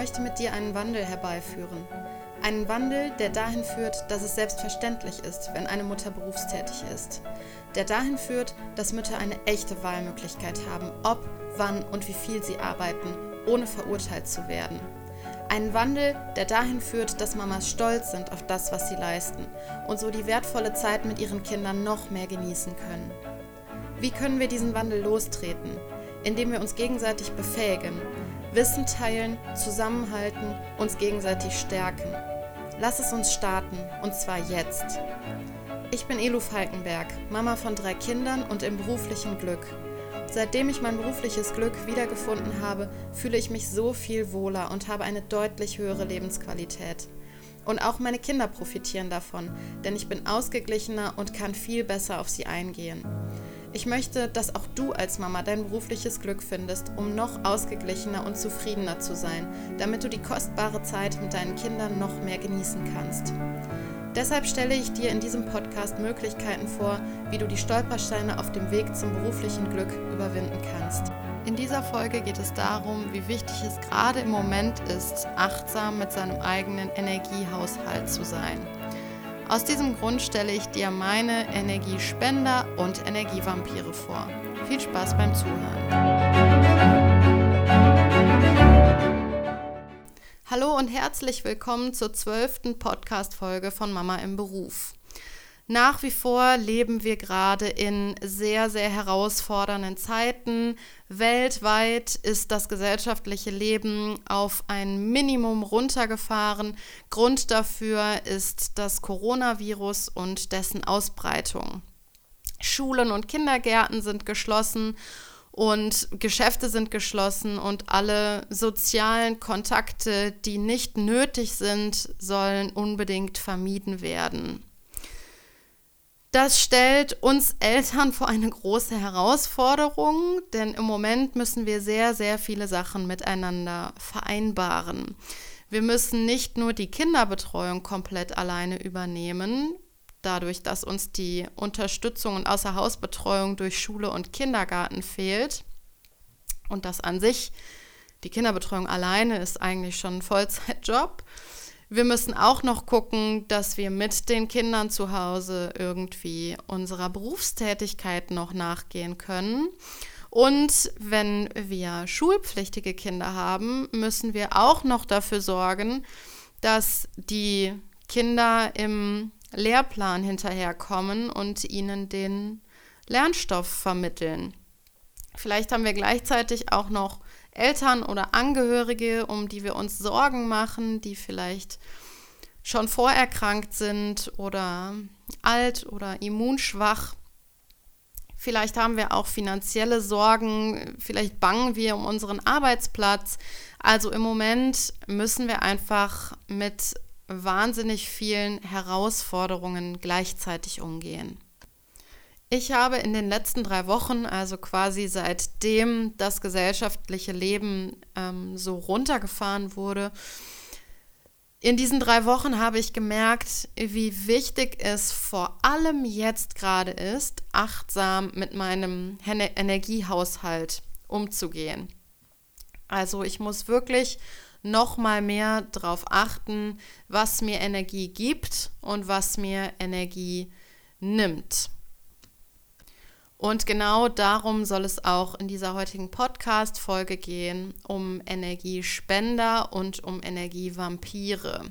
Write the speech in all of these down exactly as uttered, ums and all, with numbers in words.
möchte mit dir einen Wandel herbeiführen. Einen Wandel, der dahin führt, dass es selbstverständlich ist, wenn eine Mutter berufstätig ist. Der dahin führt, dass Mütter eine echte Wahlmöglichkeit haben, ob, wann und wie viel sie arbeiten, ohne verurteilt zu werden. Einen Wandel, der dahin führt, dass Mamas stolz sind auf das, was sie leisten und so die wertvolle Zeit mit ihren Kindern noch mehr genießen können. Wie können wir diesen Wandel lostreten? Indem wir uns gegenseitig befähigen, Wissen teilen, zusammenhalten, uns gegenseitig stärken. Lass es uns starten, und zwar jetzt. Ich bin Elu Falkenberg, Mama von drei Kindern und im beruflichen Glück. Seitdem ich mein berufliches Glück wiedergefunden habe, fühle ich mich so viel wohler und habe eine deutlich höhere Lebensqualität. Und auch meine Kinder profitieren davon, denn ich bin ausgeglichener und kann viel besser auf sie eingehen. Ich möchte, dass auch du als Mama dein berufliches Glück findest, um noch ausgeglichener und zufriedener zu sein, damit du die kostbare Zeit mit deinen Kindern noch mehr genießen kannst. Deshalb stelle ich dir in diesem Podcast Möglichkeiten vor, wie du die Stolpersteine auf dem Weg zum beruflichen Glück überwinden kannst. In dieser Folge geht es darum, wie wichtig es gerade im Moment ist, achtsam mit seinem eigenen Energiehaushalt zu sein. Aus diesem Grund stelle ich dir meine Energiespender und Energievampire vor. Viel Spaß beim Zuhören. Hallo und herzlich willkommen zur zwölften Podcast-Folge von Mama im Beruf. Nach wie vor leben wir gerade in sehr, sehr herausfordernden Zeiten. Weltweit ist das gesellschaftliche Leben auf ein Minimum runtergefahren. Grund dafür ist das Coronavirus und dessen Ausbreitung. Schulen und Kindergärten sind geschlossen und Geschäfte sind geschlossen und alle sozialen Kontakte, die nicht nötig sind, sollen unbedingt vermieden werden. Das stellt uns Eltern vor eine große Herausforderung, denn im Moment müssen wir sehr, sehr viele Sachen miteinander vereinbaren. Wir müssen nicht nur die Kinderbetreuung komplett alleine übernehmen, dadurch, dass uns die Unterstützung und Außerhausbetreuung durch Schule und Kindergarten fehlt. Und das an sich, die Kinderbetreuung alleine ist eigentlich schon ein Vollzeitjob. Wir müssen auch noch gucken, dass wir mit den Kindern zu Hause irgendwie unserer Berufstätigkeit noch nachgehen können. Und wenn wir schulpflichtige Kinder haben, müssen wir auch noch dafür sorgen, dass die Kinder im Lehrplan hinterherkommen und ihnen den Lernstoff vermitteln. Vielleicht haben wir gleichzeitig auch noch Eltern oder Angehörige, um die wir uns Sorgen machen, die vielleicht schon vorerkrankt sind oder alt oder immunschwach. Vielleicht haben wir auch finanzielle Sorgen, vielleicht bangen wir um unseren Arbeitsplatz. Also im Moment müssen wir einfach mit wahnsinnig vielen Herausforderungen gleichzeitig umgehen. Ich habe in den letzten drei Wochen, also quasi seitdem das gesellschaftliche Leben ähm, so runtergefahren wurde, in diesen drei Wochen habe ich gemerkt, wie wichtig es vor allem jetzt gerade ist, achtsam mit meinem Energiehaushalt umzugehen. Also ich muss wirklich noch mal mehr darauf achten, was mir Energie gibt und was mir Energie nimmt. Und genau darum soll es auch in dieser heutigen Podcast-Folge gehen, um Energiespender und um Energievampire.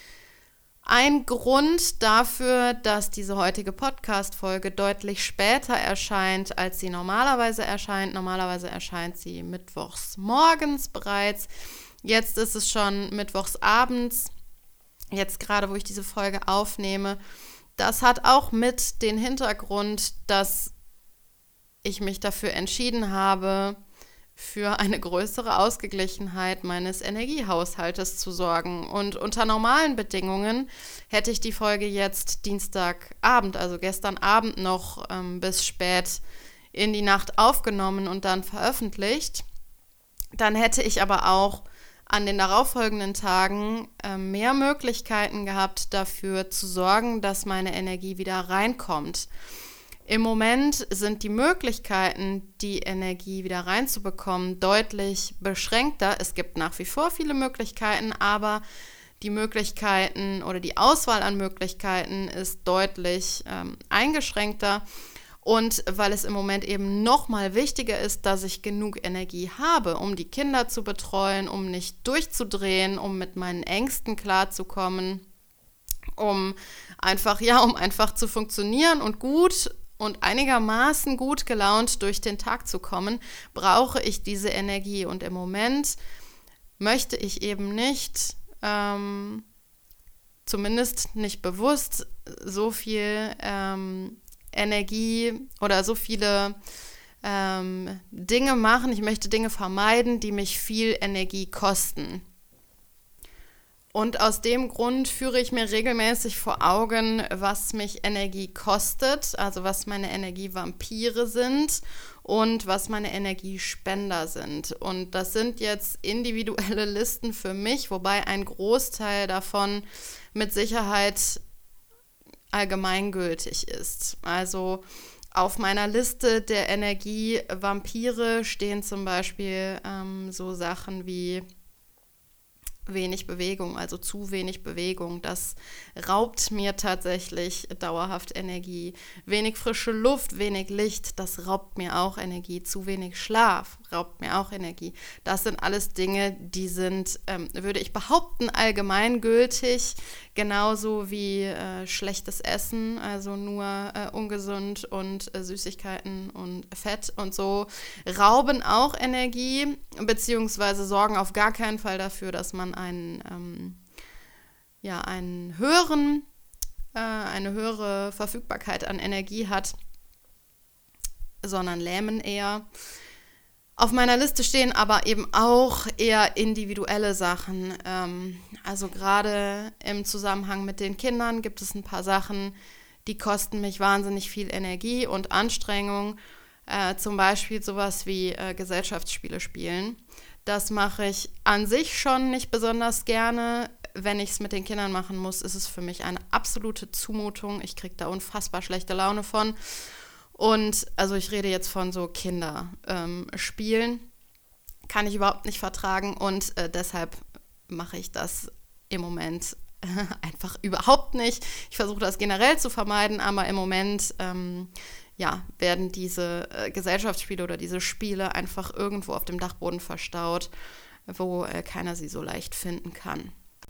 Ein Grund dafür, dass diese heutige Podcast-Folge deutlich später erscheint, als sie normalerweise erscheint. Normalerweise erscheint sie mittwochs morgens bereits. Jetzt ist es schon mittwochs abends, jetzt gerade, wo ich diese Folge aufnehme. Das hat auch mit den Hintergrund, dass ich mich dafür entschieden habe, für eine größere Ausgeglichenheit meines Energiehaushaltes zu sorgen. Und unter normalen Bedingungen hätte ich die Folge jetzt Dienstagabend, also gestern Abend noch ähm, bis spät in die Nacht aufgenommen und dann veröffentlicht. Dann hätte ich aber auch an den darauffolgenden Tagen äh, mehr Möglichkeiten gehabt, dafür zu sorgen, dass meine Energie wieder reinkommt. Im Moment sind die Möglichkeiten, die Energie wieder reinzubekommen, deutlich beschränkter. Es gibt nach wie vor viele Möglichkeiten, aber die Möglichkeiten oder die Auswahl an Möglichkeiten ist deutlich ähm, eingeschränkter. Und weil es im Moment eben noch mal wichtiger ist, dass ich genug Energie habe, um die Kinder zu betreuen, um nicht durchzudrehen, um mit meinen Ängsten klarzukommen, um einfach, ja, um einfach zu funktionieren und gut und einigermaßen gut gelaunt durch den Tag zu kommen, brauche ich diese Energie. Und im Moment möchte ich eben nicht, ähm, zumindest nicht bewusst, so viel ähm, Energie oder so viele ähm, Dinge machen. Ich möchte Dinge vermeiden, die mich viel Energie kosten. Und aus dem Grund führe ich mir regelmäßig vor Augen, was mich Energie kostet, also was meine Energievampire sind und was meine Energiespender sind. Und das sind jetzt individuelle Listen für mich, wobei ein Großteil davon mit Sicherheit allgemeingültig ist. Also auf meiner Liste der Energievampire stehen zum Beispiel ähm, so Sachen wie wenig Bewegung, also zu wenig Bewegung. Das raubt mir tatsächlich dauerhaft Energie. Wenig frische Luft, wenig Licht, das raubt mir auch Energie. Zu wenig Schlaf raubt mir auch Energie. Das sind alles Dinge, die sind, ähm, würde ich behaupten, allgemeingültig, genauso wie äh, schlechtes Essen, also nur äh, ungesund und äh, Süßigkeiten und Fett und so, rauben auch Energie, beziehungsweise sorgen auf gar keinen Fall dafür, dass man einen, ähm, ja, einen höheren, äh, eine höhere Verfügbarkeit an Energie hat, sondern lähmen eher. Auf meiner Liste stehen aber eben auch eher individuelle Sachen. Ähm, also gerade im Zusammenhang mit den Kindern gibt es ein paar Sachen, die kosten mich wahnsinnig viel Energie und Anstrengung. Äh, zum Beispiel sowas wie äh, Gesellschaftsspiele spielen. Das mache ich an sich schon nicht besonders gerne. Wenn ich es mit den Kindern machen muss, ist es für mich eine absolute Zumutung. Ich kriege da unfassbar schlechte Laune von. Und also ich rede jetzt von so Kinderspielen, ähm, kann ich überhaupt nicht vertragen und äh, deshalb mache ich das im Moment äh, einfach überhaupt nicht. Ich versuche das generell zu vermeiden, aber im Moment ähm, ja, werden diese äh, Gesellschaftsspiele oder diese Spiele einfach irgendwo auf dem Dachboden verstaut, wo äh, keiner sie so leicht finden kann.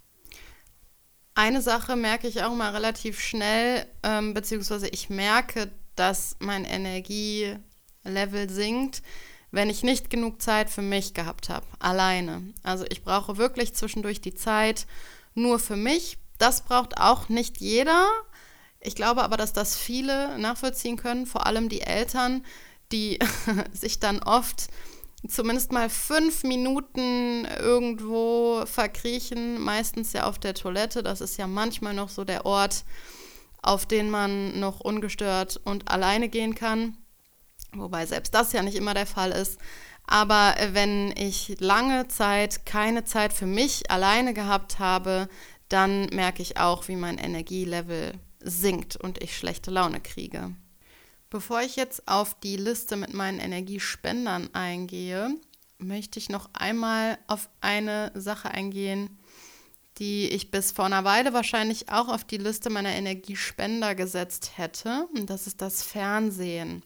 Eine Sache merke ich auch mal relativ schnell, ähm, beziehungsweise ich merke, dass mein Energielevel sinkt, wenn ich nicht genug Zeit für mich gehabt habe, alleine. Also ich brauche wirklich zwischendurch die Zeit nur für mich. Das braucht auch nicht jeder. Ich glaube aber, dass das viele nachvollziehen können, vor allem die Eltern, die sich dann oft zumindest mal fünf Minuten irgendwo verkriechen, meistens ja auf der Toilette. Das ist ja manchmal noch so der Ort, auf den man noch ungestört und alleine gehen kann. Wobei selbst das ja nicht immer der Fall ist. Aber wenn ich lange Zeit keine Zeit für mich alleine gehabt habe, dann merke ich auch, wie mein Energielevel sinkt und ich schlechte Laune kriege. Bevor ich jetzt auf die Liste mit meinen Energiespendern eingehe, möchte ich noch einmal auf eine Sache eingehen, die ich bis vor einer Weile wahrscheinlich auch auf die Liste meiner Energiespender gesetzt hätte. Und das ist das Fernsehen.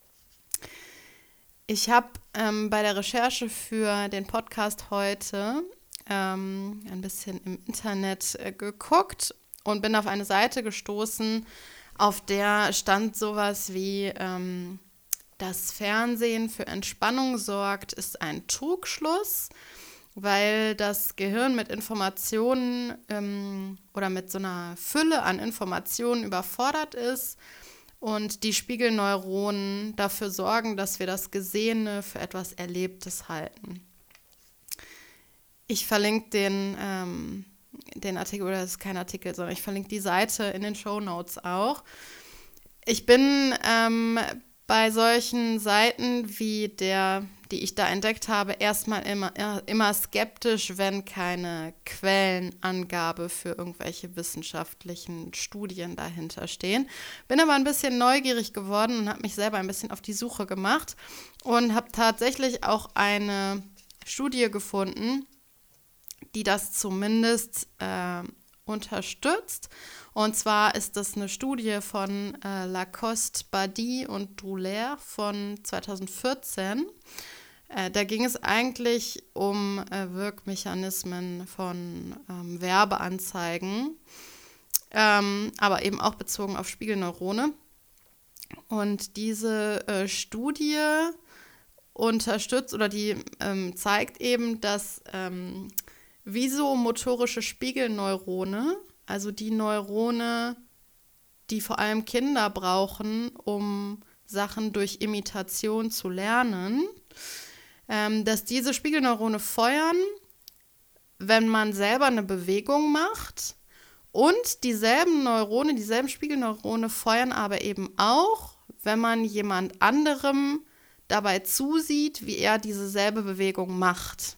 Ich habe ähm, bei der Recherche für den Podcast heute ähm, ein bisschen im Internet äh, geguckt und bin auf eine Seite gestoßen, auf der stand sowas wie, ähm, das Fernsehen für Entspannung sorgt, ist ein Trugschluss, weil das Gehirn mit Informationen ähm, oder mit so einer Fülle an Informationen überfordert ist und die Spiegelneuronen dafür sorgen, dass wir das Gesehene für etwas Erlebtes halten. Ich verlinke den, ähm, den Artikel, oder das ist kein Artikel, sondern ich verlinke die Seite in den Shownotes auch. Ich bin ähm, bei solchen Seiten wie der, die ich da entdeckt habe, erstmal immer, immer skeptisch, wenn keine Quellenangabe für irgendwelche wissenschaftlichen Studien dahinter stehen. Bin aber ein bisschen neugierig geworden und habe mich selber ein bisschen auf die Suche gemacht und habe tatsächlich auch eine Studie gefunden, die das zumindest äh, unterstützt. Und zwar ist das eine Studie von äh, Lacoste, Badi und Droulaire von zwanzig vierzehn. Äh, da ging es eigentlich um äh, Wirkmechanismen von ähm, Werbeanzeigen, ähm, aber eben auch bezogen auf Spiegelneurone. Und diese äh, Studie unterstützt oder die ähm, zeigt eben, dass ähm, visomotorische Spiegelneurone, also die Neurone, die vor allem Kinder brauchen, um Sachen durch Imitation zu lernen, ähm, dass diese Spiegelneurone feuern, wenn man selber eine Bewegung macht, und dieselben Neurone, dieselben Spiegelneurone feuern aber eben auch, wenn man jemand anderem dabei zusieht, wie er diese selbe Bewegung macht.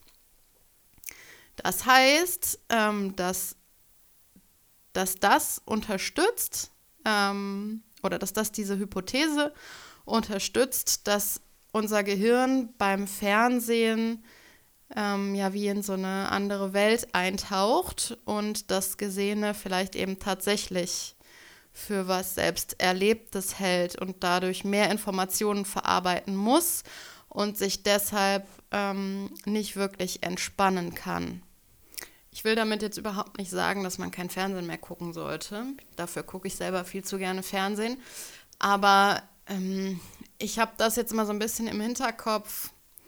Das heißt, ähm, dass, dass das unterstützt ähm, oder dass das diese Hypothese unterstützt, dass unser Gehirn beim Fernsehen ähm, ja wie in so eine andere Welt eintaucht und das Gesehene vielleicht eben tatsächlich für was selbst Erlebtes hält und dadurch mehr Informationen verarbeiten muss und sich deshalb ähm, nicht wirklich entspannen kann. Ich will damit jetzt überhaupt nicht sagen, dass man kein Fernsehen mehr gucken sollte. Dafür gucke ich selber viel zu gerne Fernsehen. Aber ähm, ich habe das jetzt immer so ein bisschen im Hinterkopf,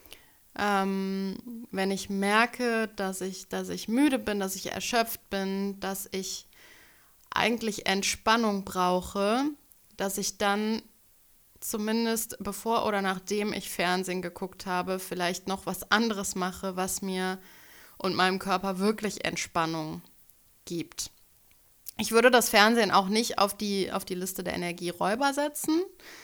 ähm, wenn ich merke, dass ich, dass ich müde bin, dass ich erschöpft bin, dass ich eigentlich Entspannung brauche, dass ich dann zumindest bevor oder nachdem ich Fernsehen geguckt habe, vielleicht noch was anderes mache, was mir und meinem Körper wirklich Entspannung gibt. Ich würde das Fernsehen auch nicht auf die, auf die Liste der Energieräuber setzen.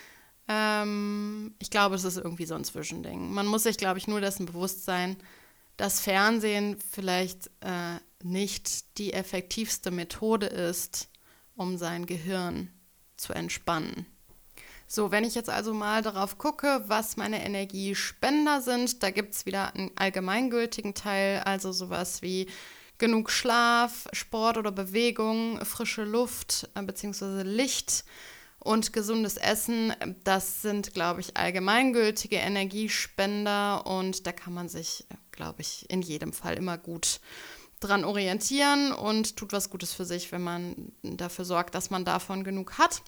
Ähm, ich glaube, es ist irgendwie so ein Zwischending. Man muss sich, glaube ich, nur dessen bewusst sein, dass Fernsehen vielleicht äh, nicht die effektivste Methode ist, um sein Gehirn zu entspannen. So, wenn ich jetzt also mal darauf gucke, was meine Energiespender sind, da gibt es wieder einen allgemeingültigen Teil, also sowas wie genug Schlaf, Sport oder Bewegung, frische Luft äh, bzw. Licht und gesundes Essen. Das sind, glaube ich, allgemeingültige Energiespender und da kann man sich, glaube ich, in jedem Fall immer gut dran orientieren und tut was Gutes für sich, wenn man dafür sorgt, dass man davon genug hat.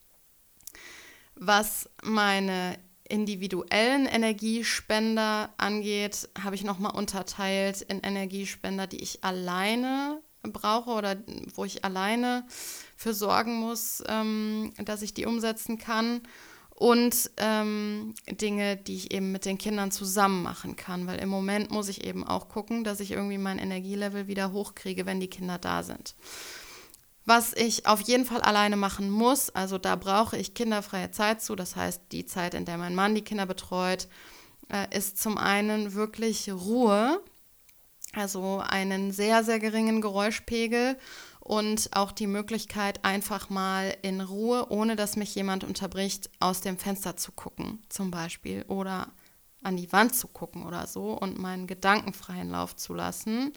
Was meine individuellen Energiespender angeht, habe ich nochmal unterteilt in Energiespender, die ich alleine brauche oder wo ich alleine für sorgen muss, ähm, dass ich die umsetzen kann. Und ähm, Dinge, die ich eben mit den Kindern zusammen machen kann. Weil im Moment muss ich eben auch gucken, dass ich irgendwie mein Energielevel wieder hochkriege, wenn die Kinder da sind. Was ich auf jeden Fall alleine machen muss, also da brauche ich kinderfreie Zeit zu, das heißt die Zeit, in der mein Mann die Kinder betreut, äh, ist zum einen wirklich Ruhe, also einen sehr, sehr geringen Geräuschpegel und auch die Möglichkeit, einfach mal in Ruhe, ohne dass mich jemand unterbricht, aus dem Fenster zu gucken zum Beispiel oder an die Wand zu gucken oder so und meinen Gedanken freien Lauf zu lassen.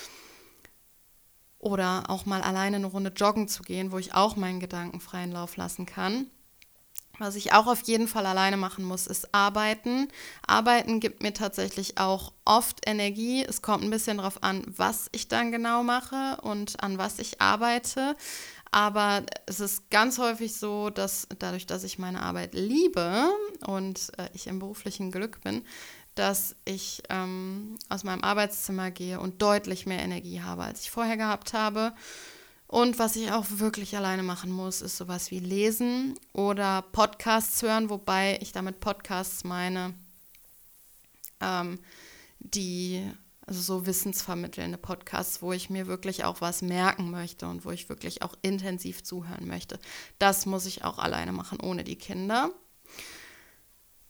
Oder auch mal alleine eine Runde joggen zu gehen, wo ich auch meinen Gedanken freien Lauf lassen kann. Was ich auch auf jeden Fall alleine machen muss, ist arbeiten. Arbeiten gibt mir tatsächlich auch oft Energie. Es kommt ein bisschen darauf an, was ich dann genau mache und an was ich arbeite. Aber es ist ganz häufig so, dass dadurch, dass ich meine Arbeit liebe und äh, ich im beruflichen Glück bin, dass ich ähm, aus meinem Arbeitszimmer gehe und deutlich mehr Energie habe, als ich vorher gehabt habe. Und was ich auch wirklich alleine machen muss, ist sowas wie lesen oder Podcasts hören, wobei ich damit Podcasts meine, ähm, die, also so wissensvermittelnde Podcasts, wo ich mir wirklich auch was merken möchte und wo ich wirklich auch intensiv zuhören möchte. Das muss ich auch alleine machen, ohne die Kinder.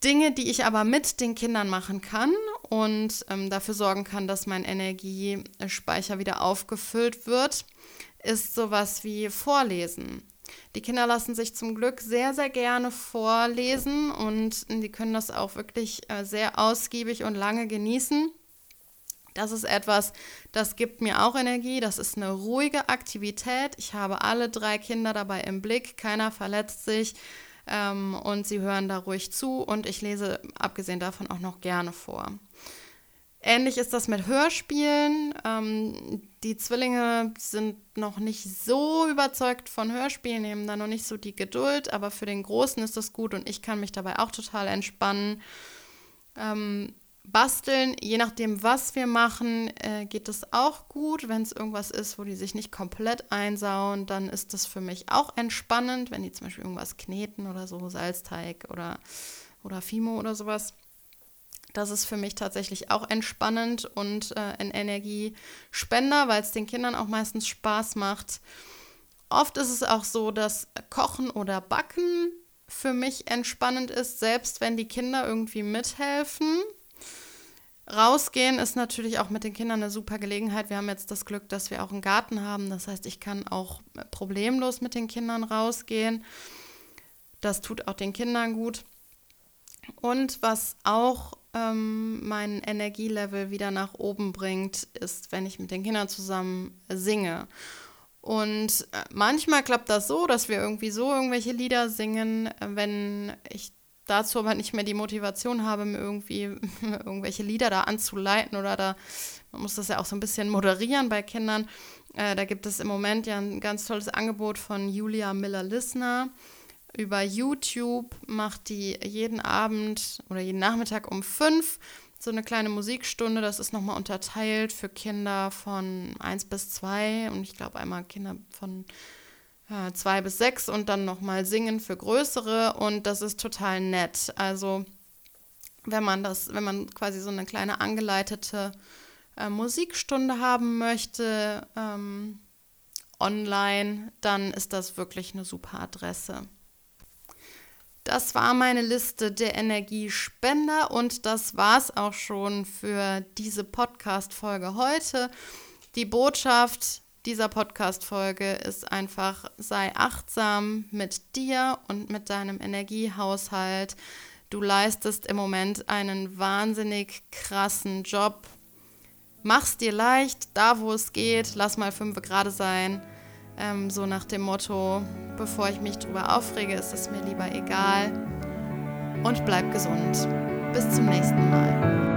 Dinge, die ich aber mit den Kindern machen kann und ähm, dafür sorgen kann, dass mein Energiespeicher wieder aufgefüllt wird, ist sowas wie Vorlesen. Die Kinder lassen sich zum Glück sehr, sehr gerne vorlesen und die können das auch wirklich äh, sehr ausgiebig und lange genießen. Das ist etwas, das gibt mir auch Energie. Das ist eine ruhige Aktivität. Ich habe alle drei Kinder dabei im Blick. Keiner verletzt sich ähm, und sie hören da ruhig zu. Und ich lese abgesehen davon auch noch gerne vor. Ähnlich ist das mit Hörspielen. Ähm, die Zwillinge sind noch nicht so überzeugt von Hörspielen, nehmen da noch nicht so die Geduld. Aber für den Großen ist das gut und ich kann mich dabei auch total entspannen. Ähm, Basteln, je nachdem, was wir machen, äh, geht es auch gut. Wenn es irgendwas ist, wo die sich nicht komplett einsauen, dann ist das für mich auch entspannend, wenn die zum Beispiel irgendwas kneten oder so, Salzteig oder, oder Fimo oder sowas. Das ist für mich tatsächlich auch entspannend und äh, ein Energiespender, weil es den Kindern auch meistens Spaß macht. Oft ist es auch so, dass Kochen oder Backen für mich entspannend ist, selbst wenn die Kinder irgendwie mithelfen. Rausgehen ist natürlich auch mit den Kindern eine super Gelegenheit. Wir haben jetzt das Glück, dass wir auch einen Garten haben. Das heißt, ich kann auch problemlos mit den Kindern rausgehen. Das tut auch den Kindern gut. Und was auch ähm, mein Energielevel wieder nach oben bringt, ist, wenn ich mit den Kindern zusammen singe. Und äh, manchmal klappt das so, dass wir irgendwie so irgendwelche Lieder singen, wenn ich dazu aber nicht mehr die Motivation habe, mir irgendwie irgendwelche Lieder da anzuleiten oder da, man muss das ja auch so ein bisschen moderieren bei Kindern. Äh, da gibt es im Moment ja ein ganz tolles Angebot von Julia Miller-Lissner. Über YouTube macht die jeden Abend oder jeden Nachmittag um fünf so eine kleine Musikstunde. Das ist nochmal unterteilt für Kinder von eins bis zwei und ich glaube einmal Kinder von äh, zwei bis sechs und dann nochmal Singen für Größere und das ist total nett. Also wenn man das, wenn man quasi so eine kleine angeleitete äh, Musikstunde haben möchte ähm, online, dann ist das wirklich eine super Adresse. Das war meine Liste der Energiespender und das war's auch schon für diese Podcast-Folge heute. Die Botschaft dieser Podcast-Folge ist einfach, sei achtsam mit dir und mit deinem Energiehaushalt. Du leistest im Moment einen wahnsinnig krassen Job. Mach's dir leicht, da wo es geht, lass mal fünf gerade sein. Ähm, so nach dem Motto, bevor ich mich drüber aufrege, ist es mir lieber egal. Und bleib gesund. Bis zum nächsten Mal.